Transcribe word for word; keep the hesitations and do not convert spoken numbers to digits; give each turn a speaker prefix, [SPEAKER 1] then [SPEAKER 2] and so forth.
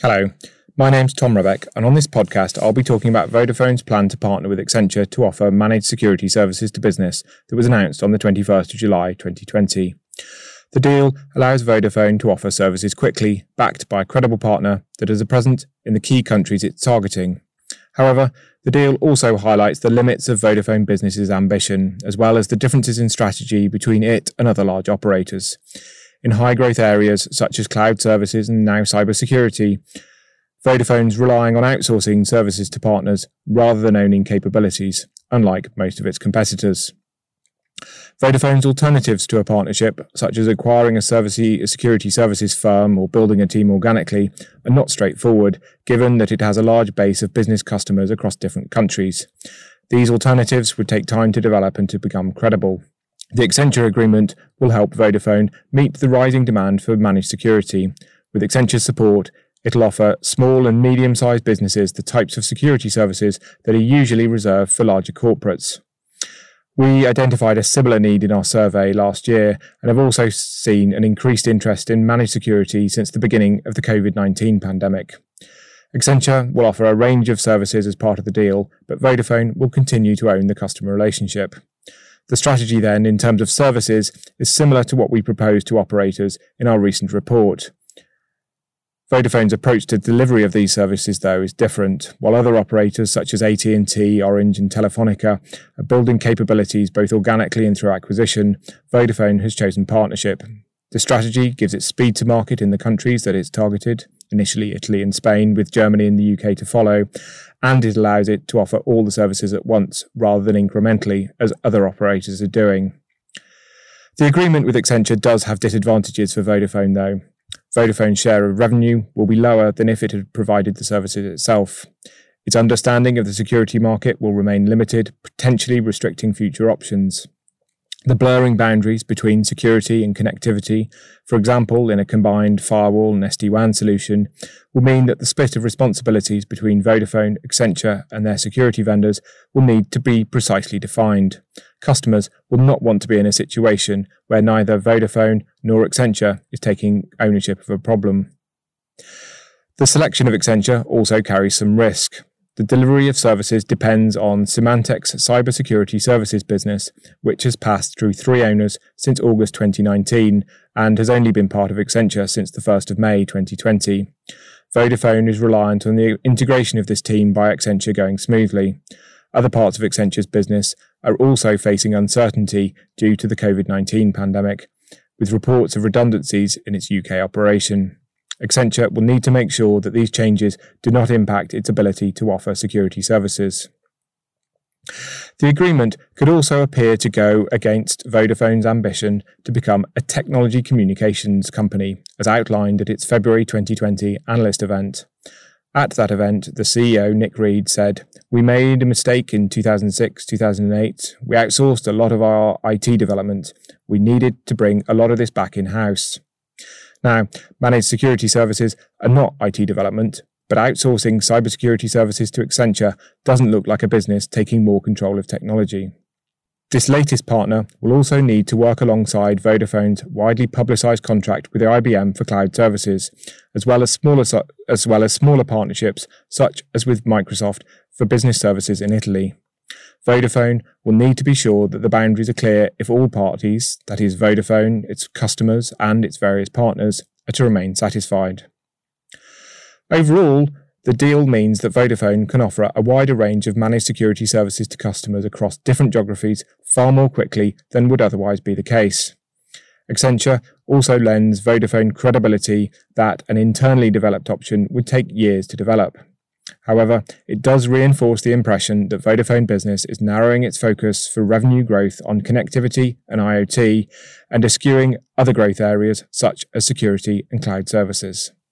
[SPEAKER 1] Hello, my name's Tom Rebeck, and on this podcast I'll be talking about Vodafone's plan to partner with Accenture to offer managed security services to business that was announced on the twenty-first of July twenty twenty. The deal allows Vodafone to offer services quickly, backed by a credible partner that has a presence in the key countries it's targeting. However, the deal also highlights the limits of Vodafone Business's ambition, as well as the differences in strategy between it and other large operators. In high-growth areas such as cloud services and now cybersecurity, Vodafone's relying on outsourcing services to partners rather than owning capabilities, unlike most of its competitors. Vodafone's alternatives to a partnership, such as acquiring a, service, a security services firm or building a team organically, are not straightforward, given that it has a large base of business customers across different countries. These alternatives would take time to develop and to become credible. The Accenture agreement will help Vodafone meet the rising demand for managed security. With Accenture's support, it'll offer small and medium-sized businesses the types of security services that are usually reserved for larger corporates. We identified a similar need in our survey last year and have also seen an increased interest in managed security since the beginning of the covid nineteen pandemic. Accenture will offer a range of services as part of the deal, but Vodafone will continue to own the customer relationship. The strategy then, in terms of services, is similar to what we proposed to operators in our recent report. Vodafone's approach to delivery of these services, though, is different. While other operators such as A T and T, Orange and Telefonica are building capabilities both organically and through acquisition, Vodafone has chosen partnership. The strategy gives it speed to market in the countries that it's targeted, initially Italy and Spain, with Germany and the U K to follow, and it allows it to offer all the services at once rather than incrementally, as other operators are doing. The agreement with Accenture does have disadvantages for Vodafone, though. Vodafone's share of revenue will be lower than if it had provided the services itself. Its understanding of the security market will remain limited, potentially restricting future options. The blurring boundaries between security and connectivity, for example in a combined firewall and S D WAN solution, will mean that the split of responsibilities between Vodafone, Accenture and their security vendors will need to be precisely defined. Customers will not want to be in a situation where neither Vodafone nor Accenture is taking ownership of a problem. The selection of Accenture also carries some risk. The delivery of services depends on Symantec's cybersecurity services business, which has passed through three owners since August twenty nineteen and has only been part of Accenture since the first of May twenty twenty. Vodafone is reliant on the integration of this team by Accenture going smoothly. Other parts of Accenture's business are also facing uncertainty due to the covid nineteen pandemic, with reports of redundancies in its U K operation. Accenture will need to make sure that these changes do not impact its ability to offer security services. The agreement could also appear to go against Vodafone's ambition to become a technology communications company, as outlined at its February twenty twenty analyst event. At that event, the C E O, Nick Reed, said, "We made a mistake in two thousand six, two thousand eight. We outsourced a lot of our I T development. We needed to bring a lot of this back in-house." Now, managed security services are not I T development, but outsourcing cybersecurity services to Accenture doesn't look like a business taking more control of technology. This latest partner will also need to work alongside Vodafone's widely publicised contract with I B M for cloud services, as well as smaller as well as smaller partnerships such as with Microsoft for business services in Italy. Vodafone will need to be sure that the boundaries are clear if all parties, that is Vodafone, its customers and its various partners, are to remain satisfied. Overall, the deal means that Vodafone can offer a wider range of managed security services to customers across different geographies far more quickly than would otherwise be the case. Accenture also lends Vodafone credibility that an internally developed option would take years to develop. However, it does reinforce the impression that Vodafone Business is narrowing its focus for revenue growth on connectivity and I O T and eschewing other growth areas such as security and cloud services.